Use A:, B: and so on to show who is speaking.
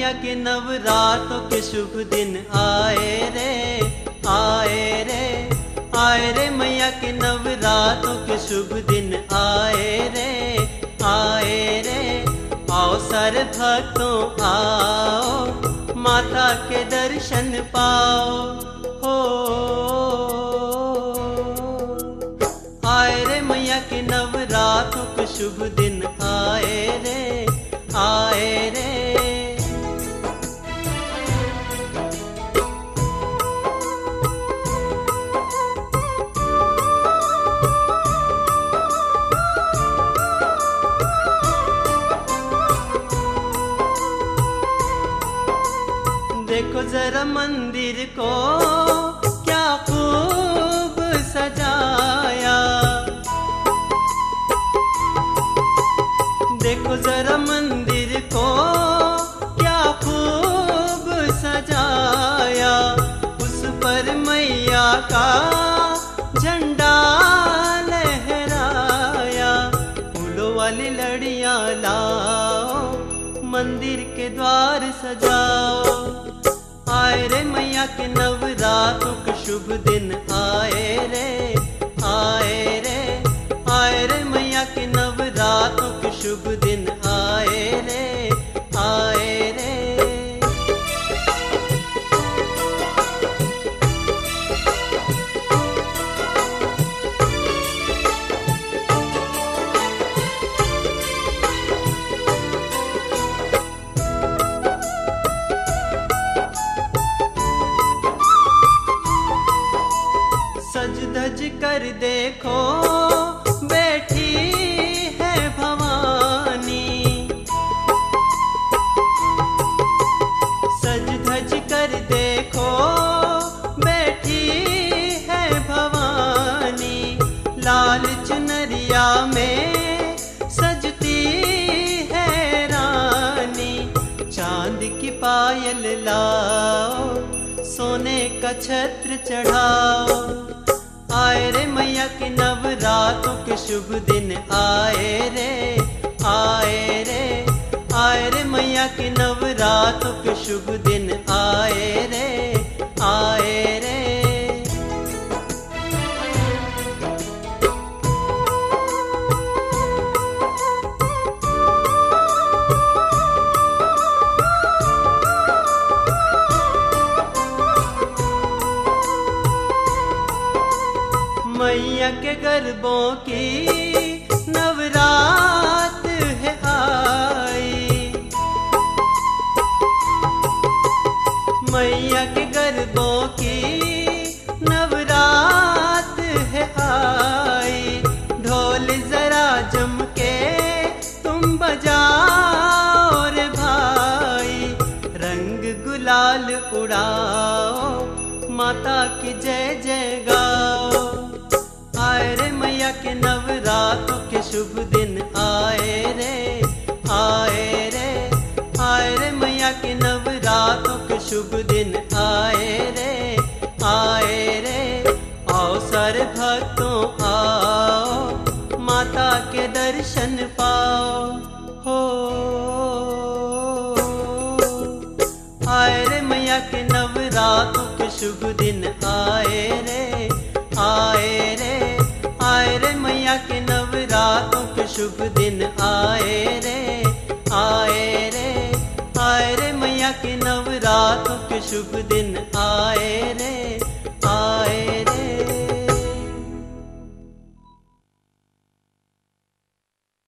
A: मैया के नवरातों के शुभ दिन आए रे, आए रे, आए रे मैया के नवरातों के शुभ दिन आए रे, आए रे। आओ सारे भक्तों आओ, माता के दर्शन पाओ हो। आए रे मैया के नवरातों के शुभ दिन आए रे, आए रे। देखो जरा मंदिर को क्या खूब सजाया, देखो जरा मंदिर को क्या खूब सजाया। उस पर मैया का झंडा लहराया। फूलों वाली लड़ियां लाओ, मंदिर के द्वार सजाओ। आए रे मैया के नवरातों के शुभ दिन आए रे, आए रे, आए रे मैया के नवरातों के शुभ दिन आए रे, आए रे। सज धज कर देखो बैठी है भवानी, सज धज कर देखो बैठी है भवानी। लाल चुनरिया में सजती है रानी। चांद की पायल लाओ, सोने का छत्र चढ़ाओ। आए रे मैया के नवरातों के शुभ दिन आए रे, आए रे, आए रे मैया के नवरातों के शुभ दिन आए रे, आए रे। मैया के गरबों की नवरात है आई। मैया के गरबों की नवरात है आई। ढोल जरा जम के तुम बजाओ रे भाई। रंग गुलाल उड़ाओ, माता की जय जय गाओ। आए रे मैया के नवरातों के शुभ दिन आए रे, आए रे, आए रे मैया के नवरातों के शुभ दिन आए रे, आए रे। आओ सारे भक्तों आओ, माता के दर्शन पाओ हो। आए रे मैया के नवरातों के शुभ दिन आए रे, आए रे, आए रे मैया के नवरातों के शुभ दिन आए रे, आए रे, आए रे मैया के नवरातों के शुभ दिन आए रे।